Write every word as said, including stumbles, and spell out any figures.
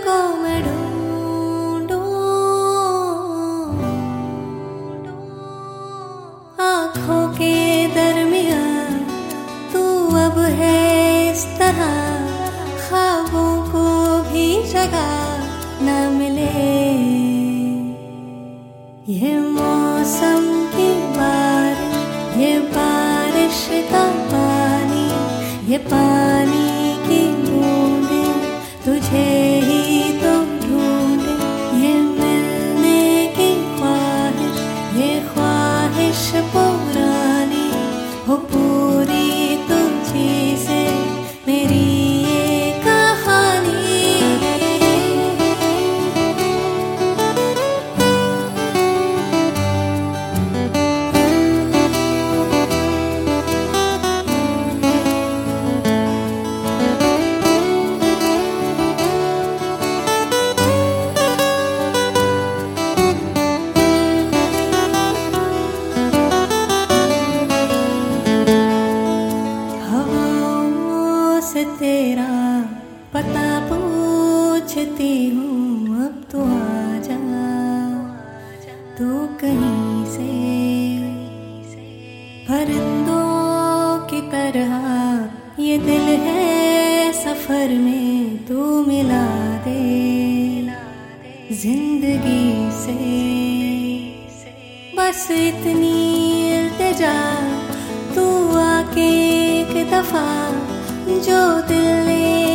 को मैं ढूंढूं, आँखों के दरमियाँ तू अब है इस तरह, ख्वाबों को भी जगह न मिले। ये मौसम की बारिश, ये बारिश का पानी, ये पानी की बूंदें तुझे ही तो ढूंढे। ये मिलने की ख्वाहिश, ये ख्वाहिश पुरानी हो पूरी तुझी से मेरी ये कहानी। से तेरा पता पूछती हूँ, अब तो आजा तू कहीं से। परिंदों की तरह ये दिल है सफर में, तू मिला दे जिंदगी से। बस इतनी इल्तिजा तू आके एक दफा जो दिल ने